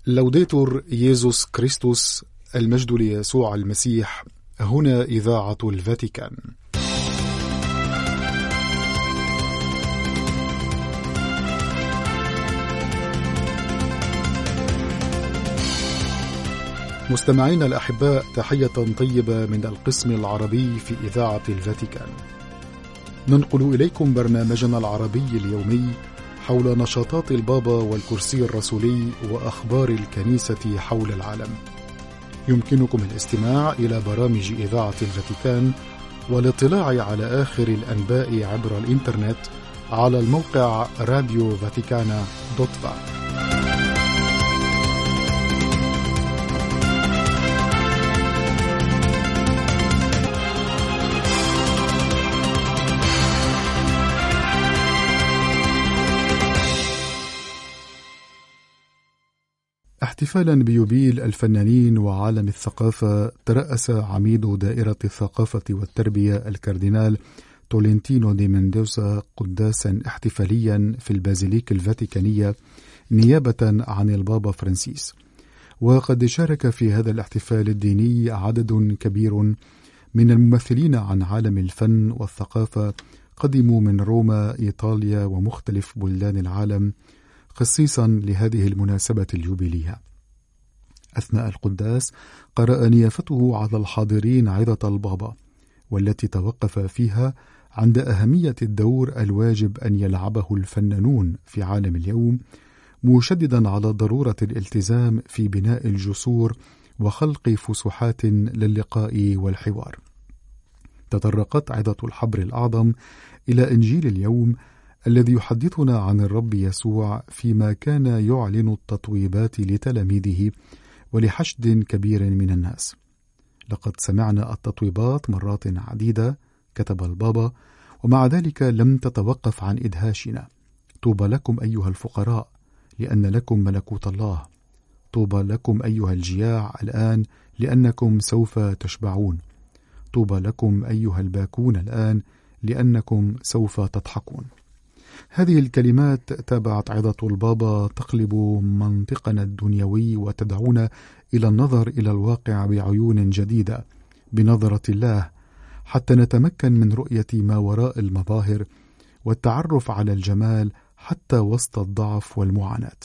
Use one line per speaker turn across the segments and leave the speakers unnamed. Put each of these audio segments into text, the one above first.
لوديتور ييسوس كريستوس، المجد ليسوع المسيح. هنا إذاعة الفاتيكان. مستمعينا الأحباء، تحية طيبة من القسم العربي في إذاعة الفاتيكان. ننقل إليكم برنامجنا العربي اليومي حول نشاطات البابا والكرسي الرسولي وأخبار الكنيسة حول العالم. يمكنكم الاستماع إلى برامج إذاعة الفاتيكان والاطلاع على آخر الأنباء عبر الإنترنت على الموقع راديو فاتيكانا.va. احتفالا بيوبيل الفنانين وعالم الثقافة، ترأس عميد دائرة الثقافة والتربية الكاردينال تولنتينو دي مندوسا قداسا احتفاليا في البازيليك الفاتيكانية نيابة عن البابا فرانسيس. وقد شارك في هذا الاحتفال الديني عدد كبير من الممثلين عن عالم الفن والثقافة قدموا من روما، إيطاليا ومختلف بلدان العالم خصيصا لهذه المناسبة اليوبيلية. أثناء القداس قرأ نيافته على الحاضرين عظة البابا، والتي توقف فيها عند أهمية الدور الواجب أن يلعبه الفنانون في عالم اليوم، مشددا على ضرورة الالتزام في بناء الجسور وخلق فسحات للقاء والحوار. تطرقت عظة الحبر الأعظم إلى إنجيل اليوم الذي يحدثنا عن الرب يسوع فيما كان يعلن التطويبات لتلاميذه ولحشد كبير من الناس. لقد سمعنا التطويبات مرات عديدة، كتب البابا، ومع ذلك لم تتوقف عن إدهاشنا. طوبى لكم أيها الفقراء لأن لكم ملكوت الله. طوبى لكم أيها الجياع الآن لأنكم سوف تشبعون. طوبى لكم أيها الباكون الآن لأنكم سوف تضحكون. هذه الكلمات تابعت عظة البابا تقلب منطقنا الدنيوي وتدعونا إلى النظر إلى الواقع بعيون جديدة، بنظرة الله، حتى نتمكن من رؤية ما وراء المظاهر والتعرف على الجمال حتى وسط الضعف والمعاناة.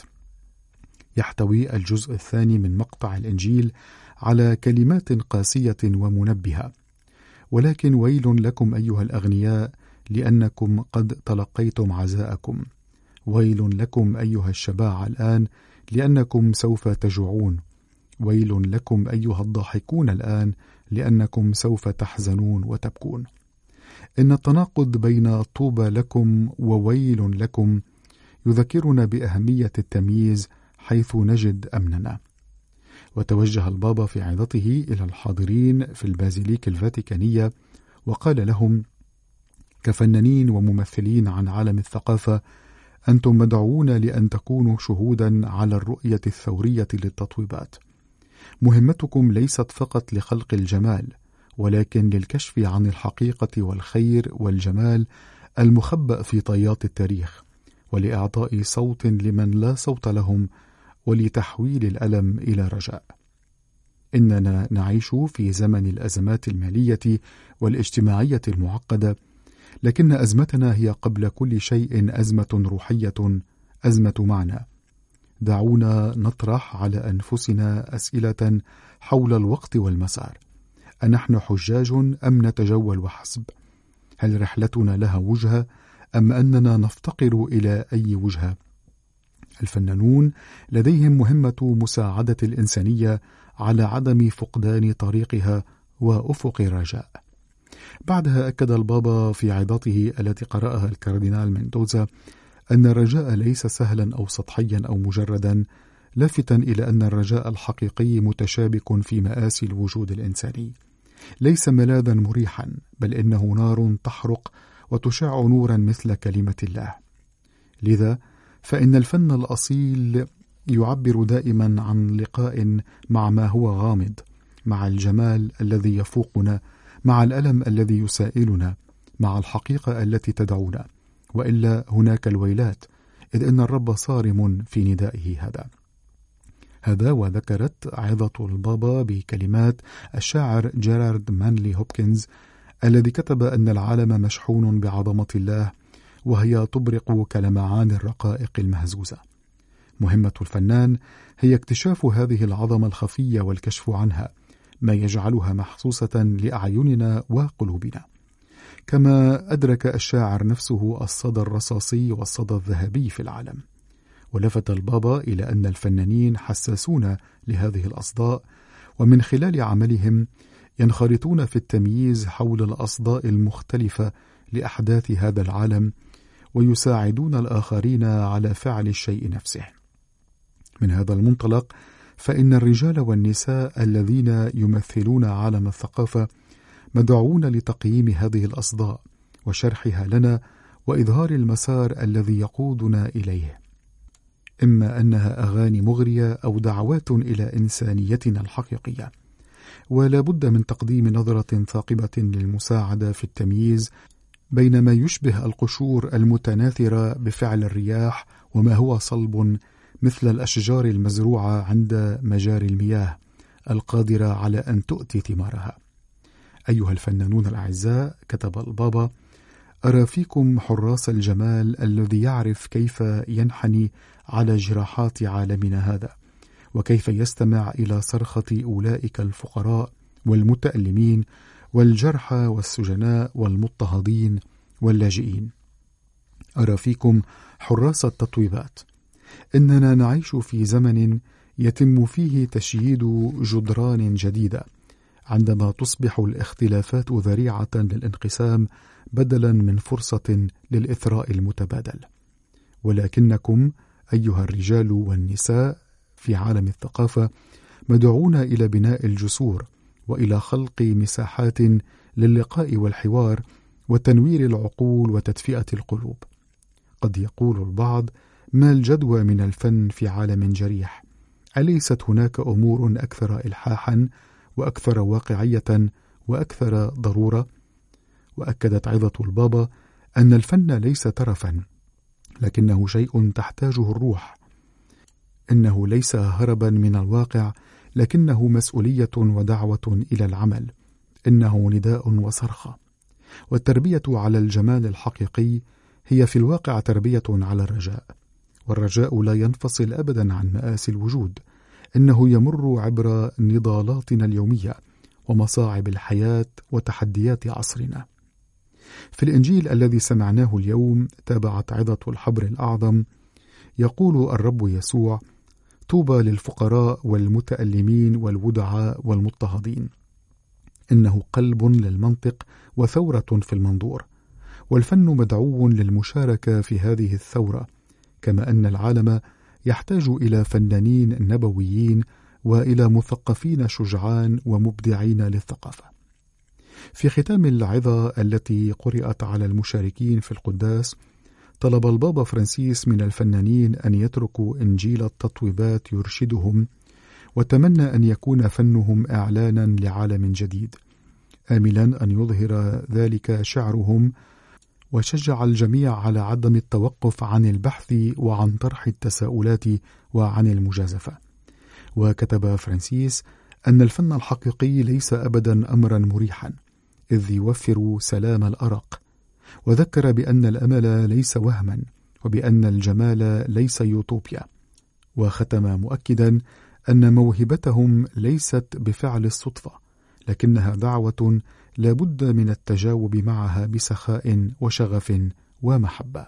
يحتوي الجزء الثاني من مقطع الإنجيل على كلمات قاسية ومنبهة: ولكن ويل لكم أيها الأغنياء لأنكم قد تلقيتم عزاءكم. ويل لكم أيها الشباع الآن لأنكم سوف تجوعون. ويل لكم أيها الضاحكون الآن لأنكم سوف تحزنون وتبكون. إن التناقض بين طوبى لكم وويل لكم يذكرنا بأهمية التمييز حيث نجد أمننا. وتوجه البابا في عظته إلى الحاضرين في البازيليك الفاتيكانية وقال لهم: كفنانين وممثلين عن عالم الثقافة، أنتم مدعوون لأن تكونوا شهودا على الرؤية الثورية للتطويبات. مهمتكم ليست فقط لخلق الجمال، ولكن للكشف عن الحقيقة والخير والجمال المخبأ في طيات التاريخ، ولإعطاء صوت لمن لا صوت لهم، ولتحويل الألم إلى رجاء. إننا نعيش في زمن الأزمات المالية والاجتماعية المعقدة، لكن أزمتنا هي قبل كل شيء أزمة روحية، أزمة معنى. دعونا نطرح على أنفسنا أسئلة حول الوقت والمسار. أنحن حجاج أم نتجول وحسب؟ هل رحلتنا لها وجهة أم أننا نفتقر إلى أي وجهة؟ الفنانون لديهم مهمة مساعدة الإنسانية على عدم فقدان طريقها وأفق الرجاء. بعدها أكد البابا في عظته التي قرأها الكاردينال مندوزا أن الرجاء ليس سهلا أو سطحيا أو مجردا، لافتا إلى أن الرجاء الحقيقي متشابك في مآسي الوجود الإنساني. ليس ملاذا مريحا، بل إنه نار تحرق وتشع نورا مثل كلمة الله. لذا فإن الفن الأصيل يعبر دائما عن لقاء مع ما هو غامض، مع الجمال الذي يفوقنا، مع الألم الذي يسائلنا، مع الحقيقة التي تدعونا، وإلا هناك الويلات، إذ إن الرب صارم في ندائه هذا. هذا وذكرت عظة البابا بكلمات الشاعر جيرارد مانلي هوبكنز الذي كتب أن العالم مشحون بعظمة الله وهي تبرق كلمعان الرقائق المهزوزة. مهمة الفنان هي اكتشاف هذه العظمة الخفية والكشف عنها، ما يجعلها محسوسة لأعيننا وقلوبنا. كما أدرك الشاعر نفسه الصدى الرصاصي والصدى الذهبي في العالم. ولفت البابا إلى أن الفنانين حساسون لهذه الأصداء، ومن خلال عملهم ينخرطون في التمييز حول الأصداء المختلفة لأحداث هذا العالم، ويساعدون الآخرين على فعل الشيء نفسه. من هذا المنطلق فإن الرجال والنساء الذين يمثلون عالم الثقافة مدعوون لتقييم هذه الأصداء وشرحها لنا وإظهار المسار الذي يقودنا إليه، إما أنها أغاني مغرية أو دعوات إلى إنسانيتنا الحقيقية. ولا بد من تقديم نظرة ثاقبة للمساعدة في التمييز بين ما يشبه القشور المتناثرة بفعل الرياح وما هو صلب مثل الأشجار المزروعة عند مجاري المياه القادرة على أن تؤتي ثمارها. أيها الفنانون الأعزاء، كتب البابا، أرى فيكم حراس الجمال الذي يعرف كيف ينحني على جراحات عالمنا هذا، وكيف يستمع إلى صرخة أولئك الفقراء والمتألمين والجرحى والسجناء والمضطهدين واللاجئين. أرى فيكم حراس التطويبات. إننا نعيش في زمن يتم فيه تشييد جدران جديدة، عندما تصبح الاختلافات ذريعة للانقسام بدلا من فرصة للإثراء المتبادل. ولكنكم أيها الرجال والنساء في عالم الثقافة مدعون إلى بناء الجسور وإلى خلق مساحات للقاء والحوار وتنوير العقول وتدفئة القلوب. قد يقول البعض: ما الجدوى من الفن في عالم جريح؟ أليست هناك أمور أكثر إلحاحا وأكثر واقعية وأكثر ضرورة؟ وأكدت عظة البابا أن الفن ليس ترفا، لكنه شيء تحتاجه الروح. إنه ليس هربا من الواقع، لكنه مسؤولية ودعوة إلى العمل. إنه نداء وصرخة. والتربية على الجمال الحقيقي هي في الواقع تربية على الرجاء، والرجاء لا ينفصل أبدا عن مآسي الوجود. إنه يمر عبر نضالاتنا اليومية ومصاعب الحياة وتحديات عصرنا. في الإنجيل الذي سمعناه اليوم تابعت عظة الحبر الأعظم، يقول الرب يسوع: طوبى للفقراء والمتألمين والودعاء والمضطهدين. إنه قلب للمنطق وثورة في المنظور، والفن مدعو للمشاركة في هذه الثورة، كما أن العالم يحتاج إلى فنانين نبويين وإلى مثقفين شجعان ومبدعين للثقافة. في ختام العظة التي قرأت على المشاركين في القداس، طلب البابا فرانسيس من الفنانين أن يتركوا إنجيل التطويبات يرشدهم، وتمنى أن يكون فنهم إعلانا لعالم جديد، آملا أن يظهر ذلك شعرهم، وشجع الجميع على عدم التوقف عن البحث وعن طرح التساؤلات وعن المجازفة. وكتب فرانسيس أن الفن الحقيقي ليس أبدا أمرا مريحا، إذ يوفر سلام الأرق، وذكر بأن الأمل ليس وهما، وبأن الجمال ليس يوتوبيا. وختم مؤكدا أن موهبتهم ليست بفعل الصدفة، لكنها دعوة لا بد من التجاوب معها بسخاء وشغف ومحبة.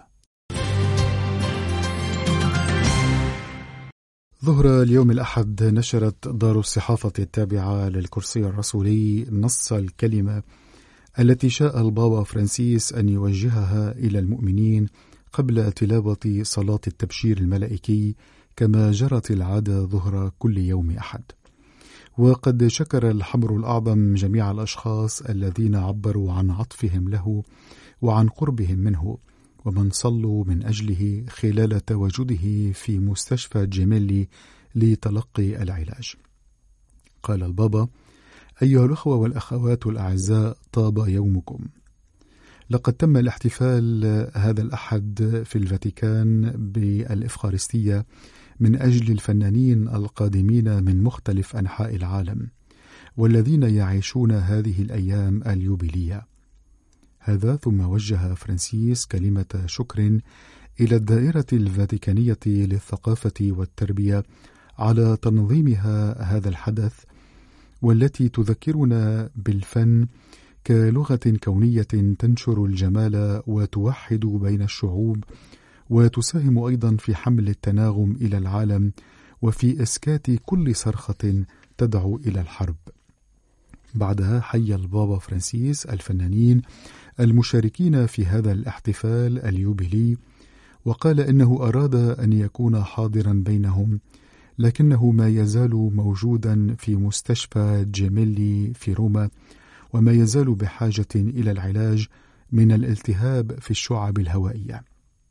ظهر اليوم الأحد نشرت دار الصحافة التابعة للكرسي الرسولي نص الكلمة التي شاء البابا فرانسيس أن يوجهها إلى المؤمنين قبل تلاوة صلاة التبشير الملائكي، كما جرت العادة ظهر كل يوم أحد. وقد شكر الحبر الأعظم جميع الأشخاص الذين عبروا عن عطفهم له وعن قربهم منه، ومن صلوا من أجله خلال تواجده في مستشفى جيميلي لتلقي العلاج. قال البابا: أيها الأخوة والأخوات الأعزاء، طاب يومكم. لقد تم الاحتفال هذا الأحد في الفاتيكان بالإفخارستية من أجل الفنانين القادمين من مختلف أنحاء العالم والذين يعيشون هذه الأيام اليوبيلية. هذا ثم وجه فرانسيس كلمة شكر إلى الدائرة الفاتيكانية للثقافة والتربية على تنظيمها هذا الحدث، والتي تذكرنا بالفن كلغة كونية تنشر الجمال وتوحد بين الشعوب، وتساهم أيضا في حمل التناغم إلى العالم وفي إسكات كل صرخة تدعو إلى الحرب. بعدها حيا البابا فرانسيس الفنانين المشاركين في هذا الاحتفال اليوبيلي، وقال إنه أراد أن يكون حاضرا بينهم، لكنه ما يزال موجودا في مستشفى جيميلي في روما، وما يزال بحاجة إلى العلاج من الالتهاب في الشعب الهوائية.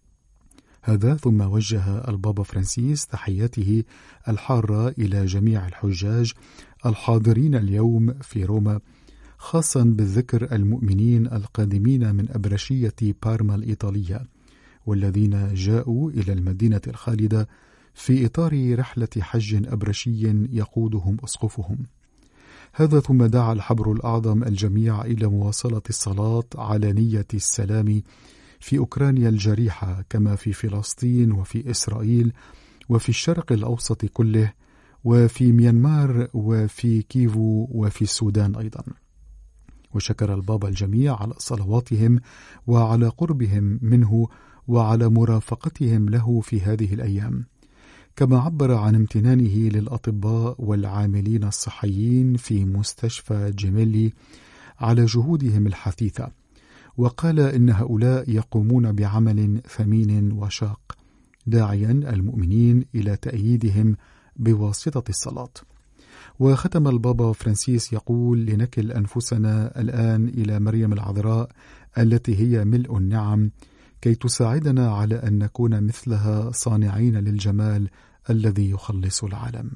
هذا ثم وجه البابا فرانسيس تحياته الحارة إلى جميع الحجاج الحاضرين اليوم في روما، خاصا بالذكر المؤمنين القادمين من أبرشية بارما الإيطالية، والذين جاءوا إلى المدينة الخالدة في إطار رحلة حج أبرشي يقودهم أسقفهم. هذا ثم دعا الحبر الأعظم الجميع إلى مواصلة الصلاة على نية السلام في أوكرانيا الجريحة، كما في فلسطين وفي إسرائيل وفي الشرق الأوسط كله، وفي ميانمار وفي كيفو وفي السودان أيضا. وشكر البابا الجميع على صلواتهم وعلى قربهم منه وعلى مرافقتهم له في هذه الأيام، كما عبر عن امتنانه للأطباء والعاملين الصحيين في مستشفى جيميلي على جهودهم الحثيثة، وقال إن هؤلاء يقومون بعمل ثمين وشاق، داعيا المؤمنين إلى تأييدهم بواسطة الصلاة. وختم البابا فرانسيس يقول: لنكل أنفسنا الآن إلى مريم العذراء التي هي ملء النعم، كي تساعدنا على أن نكون مثلها صانعين للجمال الذي يخلص العالم.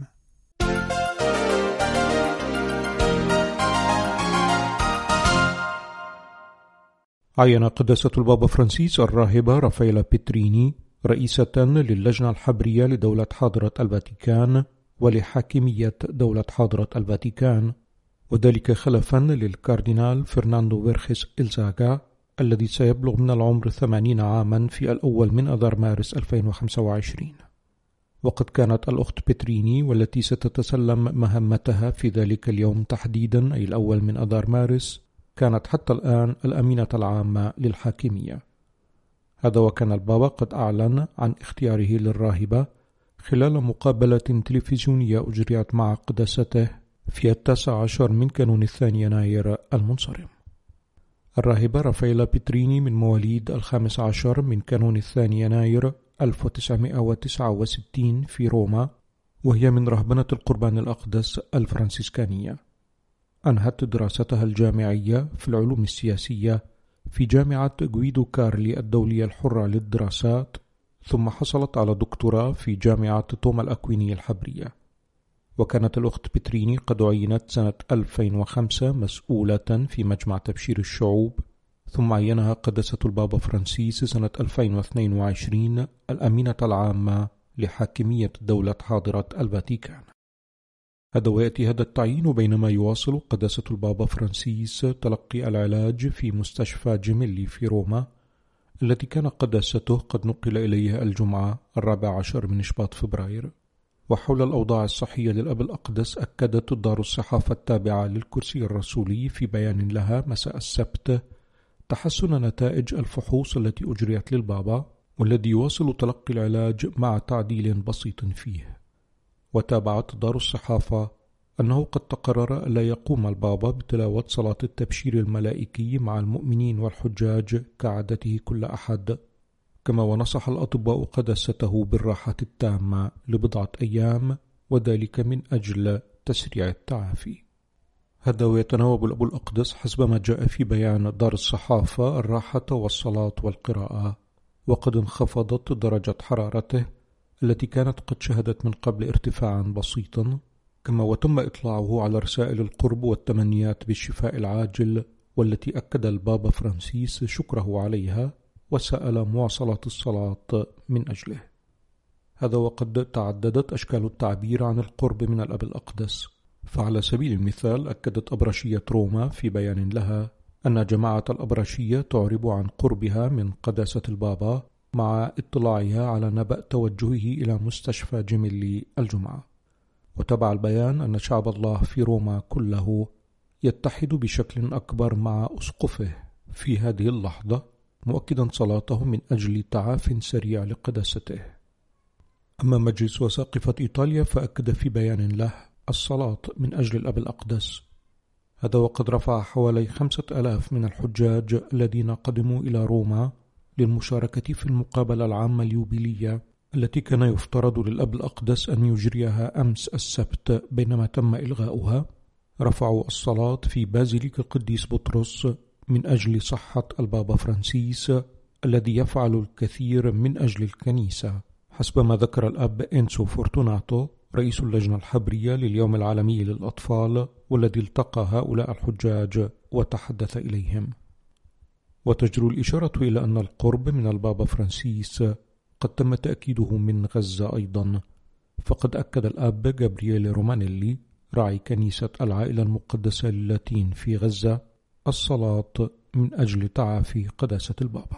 عين قداسة البابا فرانسيس الراهبة رافائيلا بيتريني رئيسة للجنة الحبرية لدولة حاضرة الفاتيكان ولحاكمية دولة حاضرة الفاتيكان، وذلك خلفا للكاردينال فرناندو فيرخيس إلزاغا الذي سيبلغ من العمر 80 عاما في الأول من أذار مارس 2025. وقد كانت الأخت بيتريني والتي ستتسلم مهمتها في ذلك اليوم تحديدا أي الأول من أذار مارس كانت حتى الآن الأمينة العامة للحاكمية. هذا وكان البابا قد أعلن عن اختياره للراهبة خلال مقابلة تلفزيونية أجريت مع قداسته في 19 من كانون 2 يناير المنصرم. الراهبة رافائيلا بيتريني من مواليد 15 من كانون 2 يناير 1969 في روما، وهي من رهبنة القربان الأقدس الفرنسيسكانية. أنهت دراستها الجامعية في العلوم السياسية في جامعة غويدو كارلي الدولية الحرة للدراسات، ثم حصلت على دكتوراه في جامعة توما الأكوينية الحبرية. وكانت الأخت بيتريني قد عينت سنة 2005 مسؤولة في مجمع تبشير الشعوب، ثم عينها قداسة البابا فرانسيس سنة 2022 الأمينة العامة لحاكمية دولة حاضرة الفاتيكان. ويأتي هذا التعيين بينما يواصل قداسة البابا فرانسيس تلقي العلاج في مستشفى جيميلي في روما، التي كان قداسته قد نقل إليها الجمعة 14 من شباط فبراير. وحول الأوضاع الصحية للأب الأقدس أكدت دار الصحافة التابعة للكرسي الرسولي في بيان لها مساء السبت تحسن نتائج الفحوص التي أجريت للبابا، والذي يواصل تلقي العلاج مع تعديل بسيط فيه. وتابعت دار الصحافة أنه قد تقرر ألا يقوم البابا بتلاوة صلاة التبشير الملائكي مع المؤمنين والحجاج كعادته كل أحد، كما ونصح الأطباء قداسته بالراحة التامة لبضعة أيام، وذلك من أجل تسريع التعافي. هذا ويتناوب الأب الأقدس حسب ما جاء في بيان دار الصحافة الراحة والصلاة والقراءة، وقد انخفضت درجة حرارته التي كانت قد شهدت من قبل ارتفاعا بسيطا، كما وتم إطلاعه على رسائل القرب والتمنيات بالشفاء العاجل، والتي أكد البابا فرانسيس شكره عليها وسأل مواصلة الصلاة من أجله. هذا وقد تعددت أشكال التعبير عن القرب من الأب الأقدس. فعلى سبيل المثال أكدت أبرشية روما في بيان لها أن جماعة الأبرشية تعرب عن قربها من قداسة البابا مع اطلاعها على نبأ توجهه إلى مستشفى جيميلي الجمعة. وتبع البيان أن شعب الله في روما كله يتحد بشكل أكبر مع أسقفه في هذه اللحظة، مؤكدا صلاته من أجل تعاف سريع لقداسته. أما مجلس وساقفة إيطاليا فأكد في بيان له الصلاة من أجل الأب الأقدس، هذا وقد رفع حوالي 5000 من الحجاج الذين قدموا إلى روما للمشاركة في المقابلة العامة اليوبيلية التي كان يفترض للأب الأقدس أن يجريها أمس السبت بينما تم إلغاؤها. رفعوا الصلاة في بازيليك القديس بطرس من أجل صحة البابا فرانسيس الذي يفعل الكثير من أجل الكنيسة، حسب ما ذكر الأب إنسو فورتوناتو رئيس اللجنة الحبرية لليوم العالمي للأطفال، والذي التقى هؤلاء الحجاج وتحدث إليهم. وتجر الإشارة إلى أن القرب من البابا فرانسيس قد تم تأكيده من غزة أيضا، فقد أكد الأب جابرييل رومانيلي راعي كنيسة العائلة المقدسة للاتين في غزة الصلاة من أجل تعافي قداسة البابا.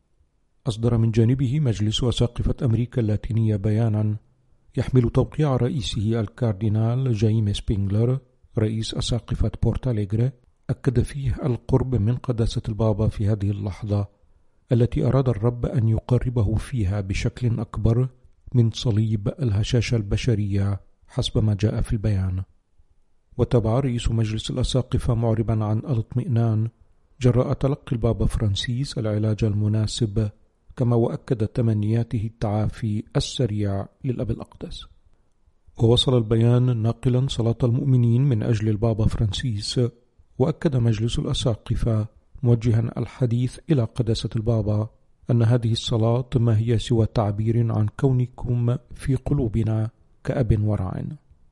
أصدر من جانبه مجلس وساقفة أمريكا اللاتينية بيانا يحمل توقيع رئيسه الكاردينال جايمس بينغلر رئيس أساقفة بورتاليغري، أكد فيه القرب من قداسة البابا في هذه اللحظة التي أراد الرب أن يقربه فيها بشكل أكبر من صليب الهشاشة البشرية حسب ما جاء في البيان. وتبع رئيس مجلس الأساقفة معربا عن الاطمئنان جراء تلقي البابا فرانسيس العلاج المناسب، كما وأكد تمنياته التعافي السريع للأب الأقدس. ووصل البيان ناقلا صلاة المؤمنين من أجل البابا فرانسيس، وأكد مجلس الأساقفة موجها الحديث إلى قداسة البابا أن هذه الصلاة ما هي سوى تعبير عن كونكم في قلوبنا كأب ورع.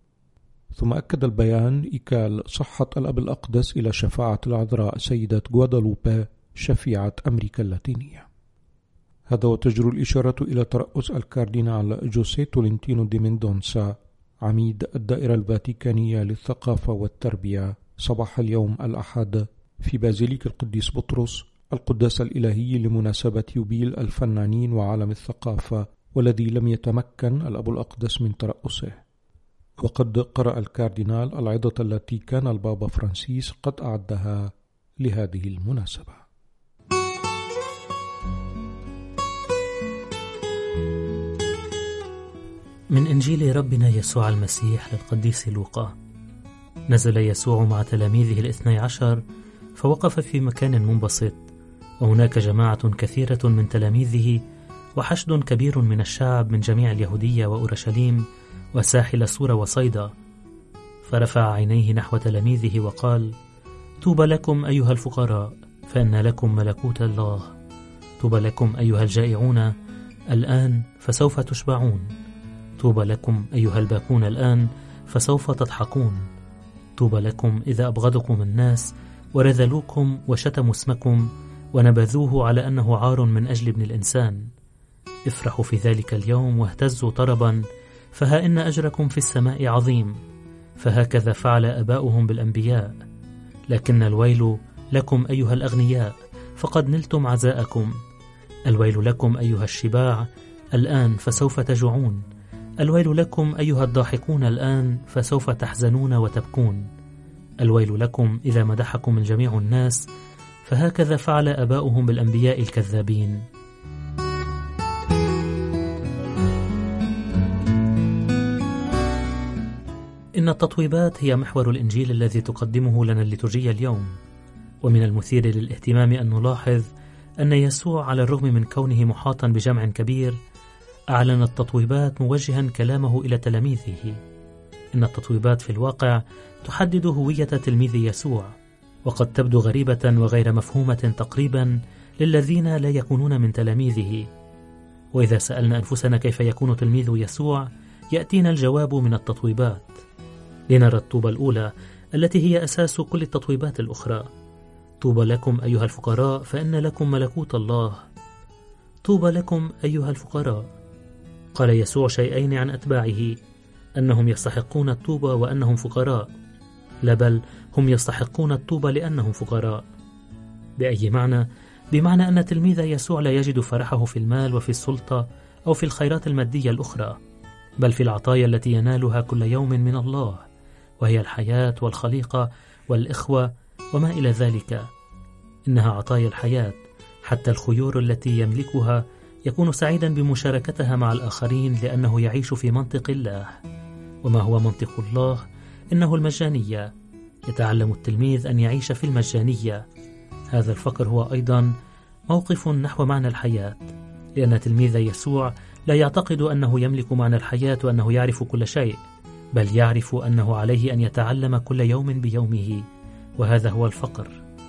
ثم أكد البيان إيكال صحة الأب الأقدس إلى شفاعة العذراء سيدة غوادالوبا شفيعة أمريكا اللاتينية. هذا وتجر الإشارة إلى ترأس الكاردينال جوسيه تولنتينو دي ميندونسا عميد الدائرة الفاتيكانية للثقافة والتربية صباح اليوم الأحد في بازيليك القديس بطرس القداس الإلهي لمناسبة يوبيل الفنانين وعالم الثقافة، والذي لم يتمكن الأب الأقدس من ترأسه. وقد قرأ الكاردينال العظة التي كان البابا فرانسيس قد أعدها لهذه المناسبة.
من إنجيل ربنا يسوع المسيح للقديس لوقا. نزل يسوع مع تلاميذه 12 فوقف في مكان منبسط، وهناك جماعة كثيرة من تلاميذه وحشد كبير من الشعب من جميع اليهودية وأورشليم وساحل سور وصيدا. فرفع عينيه نحو تلاميذه وقال: طوبى لكم أيها الفقراء، فإن لكم ملكوت الله. طوبى لكم أيها الجائعون، الآن فسوف تشبعون. طوبى لكم أيها الباكون الآن، فسوف تضحكون. طوبى لكم إذا أبغضكم الناس ورذلوكم وشتموا اسمكم ونبذوه على أنه عار من أجل ابن الإنسان. افرحوا في ذلك اليوم واهتزوا طربا، فها إن أجركم في السماء عظيم، فهكذا فعل آباؤهم بالأنبياء. لكن الويل لكم أيها الأغنياء، فقد نلتم عزاءكم. الويل لكم أيها الشباع، الآن فسوف تجوعون. الويل لكم أيها الضاحكون، الآن فسوف تحزنون وتبكون. الويل لكم إذا مدحكم الجميع الناس، فهكذا فعل آباؤهم بالأنبياء الكذابين. إن التطويبات هي محور الإنجيل الذي تقدمه لنا الليتورجية اليوم، ومن المثير للاهتمام أن نلاحظ أن يسوع على الرغم من كونه محاطا بجمع كبير أعلن التطويبات موجها كلامه إلى تلاميذه. إن التطويبات في الواقع تحدد هوية تلميذ يسوع، وقد تبدو غريبة وغير مفهومة تقريبا للذين لا يكونون من تلاميذه. وإذا سألنا أنفسنا كيف يكون تلميذ يسوع، يأتينا الجواب من التطويبات. لنرى الطوبى الأولى التي هي أساس كل التطويبات الأخرى: طوبى لكم أيها الفقراء، فإن لكم ملكوت الله. طوبى لكم أيها الفقراء. قال يسوع شيئين عن أتباعه: أنهم يستحقون الطوبى وأنهم فقراء، لا بل هم يستحقون الطوبى لأنهم فقراء. بأي معنى؟ بمعنى أن تلميذ يسوع لا يجد فرحه في المال وفي السلطة أو في الخيرات المادية الأخرى، بل في العطايا التي ينالها كل يوم من الله، وهي الحياة والخليقة والإخوة وما إلى ذلك. إنها عطايا الحياة، حتى الخيور التي يملكها يكون سعيدا بمشاركتها مع الآخرين لأنه يعيش في منطق الله. وما هو منطق الله؟ إنه المجانية. يتعلم التلميذ أن يعيش في المجانية. هذا الفقر هو أيضا موقف نحو معنى الحياة، لأن تلميذ يسوع لا يعتقد أنه يملك معنى الحياة وأنه يعرف كل شيء، بل يعرف أنه عليه أن يتعلم كل يوم بيومه، وهذا هو الفقر.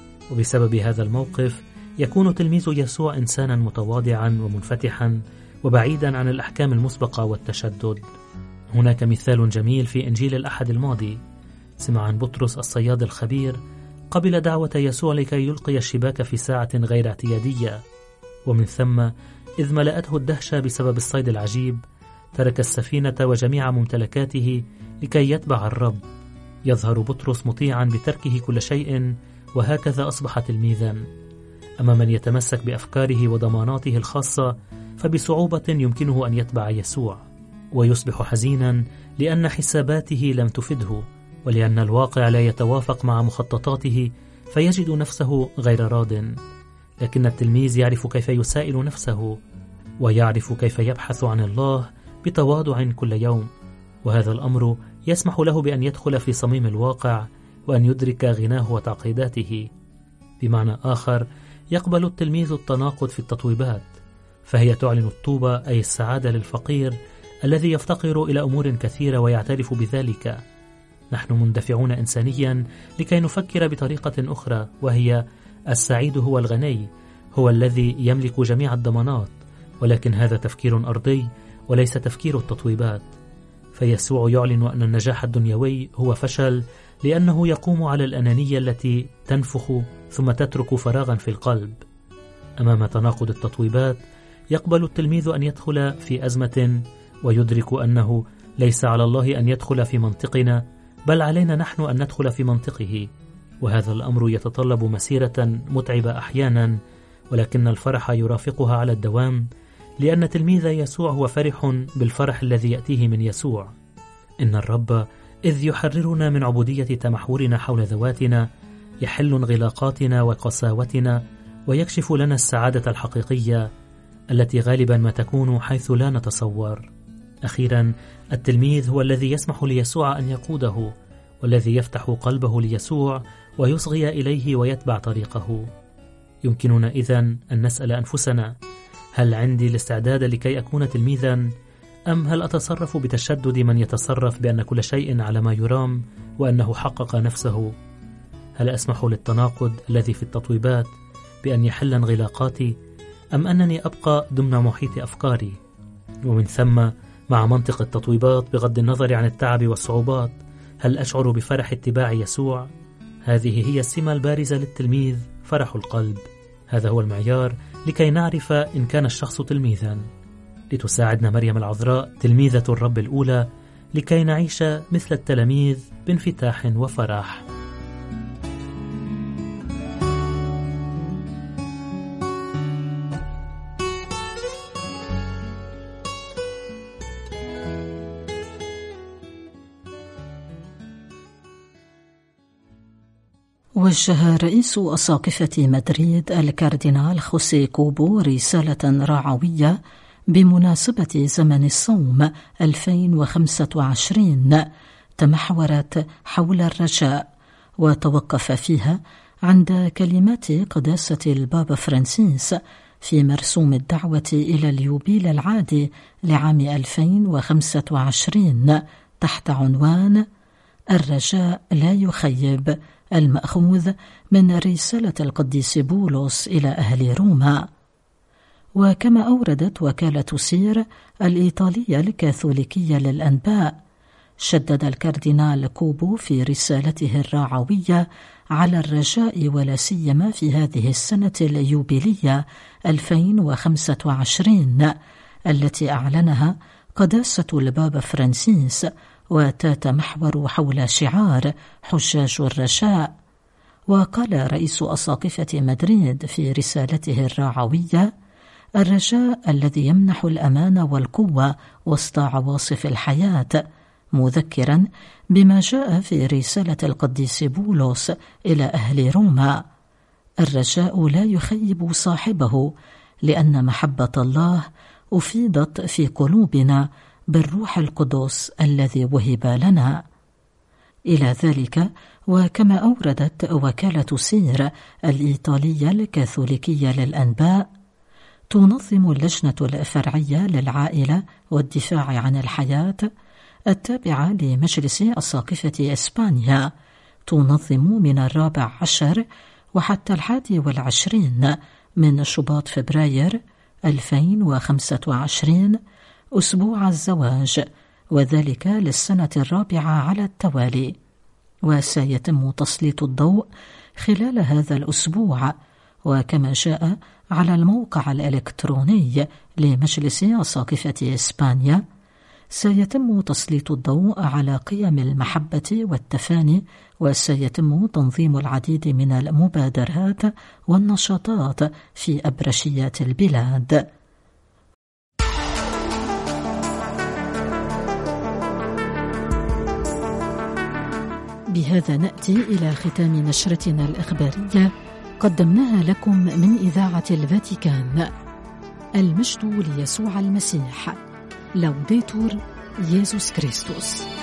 وبسبب هذا الموقف يكون تلميذ يسوع إنسانا متواضعا ومنفتحا وبعيدا عن الأحكام المسبقة والتشدد. هناك مثال جميل في إنجيل الأحد الماضي. سمعان بطرس الصياد الخبير قبل دعوة يسوع لكي يلقي الشباك في ساعة غير اعتيادية، ومن ثم إذ ملأته الدهشة بسبب الصيد العجيب ترك السفينة وجميع ممتلكاته لكي يتبع الرب. يظهر بطرس مطيعا بتركه كل شيء، وهكذا أصبح تلميذا. أما من يتمسك بأفكاره وضماناته الخاصة فبصعوبة يمكنه أن يتبع يسوع، ويصبح حزينا لأن حساباته لم تفده، ولأن الواقع لا يتوافق مع مخططاته، فيجد نفسه غير راضٍ. لكن التلميذ يعرف كيف يسائل نفسه، ويعرف كيف يبحث عن الله بتواضع كل يوم، وهذا الأمر يسمح له بأن يدخل في صميم الواقع وأن يدرك غناه وتعقيداته. بمعنى آخر، يقبل التلميذ التناقض في التطويبات، فهي تعلن الطوبى أي السعادة للفقير الذي يفتقر إلى أمور كثيرة ويعترف بذلك. نحن مندفعون إنسانيا لكي نفكر بطريقة أخرى، وهي السعيد هو الغني، هو الذي يملك جميع الضمانات، ولكن هذا تفكير أرضي وليس تفكير التطويبات. فيسوع يعلن أن النجاح الدنيوي هو فشل، لأنه يقوم على الأنانية التي تنفخ ثم تترك فراغا في القلب. أمام تناقض التطويبات يقبل التلميذ أن يدخل في أزمة، ويدرك أنه ليس على الله أن يدخل في منطقنا، بل علينا نحن أن ندخل في منطقه. وهذا الأمر يتطلب مسيرة متعبة أحيانا، ولكن الفرح يرافقها على الدوام، لأن تلميذ يسوع هو فرح بالفرح الذي يأتيه من يسوع. إن الرب إذ يحررنا من عبودية تمحورنا حول ذواتنا، يحل انغلاقاتنا وقساوتنا، ويكشف لنا السعادة الحقيقية التي غالبا ما تكون حيث لا نتصور. أخيرا، التلميذ هو الذي يسمح ليسوع أن يقوده، والذي يفتح قلبه ليسوع ويصغي إليه ويتبع طريقه. يمكننا إذن أن نسأل أنفسنا: هل عندي الاستعداد لكي أكون تلميذا؟ أم هل أتصرف بتشدد من يتصرف بأن كل شيء على ما يرام وأنه حقق نفسه؟ هل أسمح للتناقض الذي في التطويبات بأن يحل انغلاقاتي، أم أنني أبقى ضمن محيط أفكاري؟ ومن ثم مع منطق التطويبات، بغض النظر عن التعب والصعوبات، هل أشعر بفرح اتباع يسوع؟ هذه هي السمة البارزة للتلميذ، فرح القلب. هذا هو المعيار لكي نعرف إن كان الشخص تلميذا. لتساعدنا مريم العذراء تلميذة الرب الأولى لكي نعيش مثل التلاميذ بانفتاح وفرح.
وجه رئيس أساقفة مدريد الكاردينال خوسيه كوبو رسالة رعوية بمناسبة زمن الصوم 2025 تمحورت حول الرجاء، وتوقف فيها عند كلمات قداسة البابا فرانسيس في مرسوم الدعوة إلى اليوبيل العادي لعام 2025 تحت عنوان الرجاء لا يخيب، المأخوذ من رسالة القديس بولس إلى أهل روما. وكما أوردت وكالة سير الإيطالية الكاثوليكية للأنباء، شدد الكاردينال كوبو في رسالته الرعوية على الرجاء، ولا سيما في هذه السنة اليوبيلية 2025 التي أعلنها قداسة البابا فرانسيس، وتتمحور حول شعار حجاج الرجاء. وقال رئيس أساقفة مدريد في رسالته الراعوية: الرجاء الذي يمنح الأمان والقوة وسط عواصف الحياة، مذكرا بما جاء في رسالة القديس بولس إلى أهل روما: الرجاء لا يخيب صاحبه، لأن محبة الله أفيضت في قلوبنا بالروح القدس الذي وهب لنا. إلى ذلك، وكما أوردت وكالة سير الإيطالية الكاثوليكية للأنباء، تنظم اللجنة الفرعية للعائلة والدفاع عن الحياة التابعة لمجلس أساقفة إسبانيا، تنظم من 14 وحتى 21 من شباط فبراير 2025 أسبوع الزواج، وذلك للسنة الرابعة على التوالي. وسيتم تسليط الضوء خلال هذا الأسبوع، وكما جاء على الموقع الإلكتروني لمجلس أساقفة إسبانيا، سيتم تسليط الضوء على قيم المحبة والتفاني، وسيتم تنظيم العديد من المبادرات والنشاطات في أبرشيات البلاد. بهذا نأتي إلى ختام نشرتنا الإخبارية قدمناها لكم من إذاعة الفاتيكان. المجد ليسوع المسيح. لوديتور يسوع كريستوس.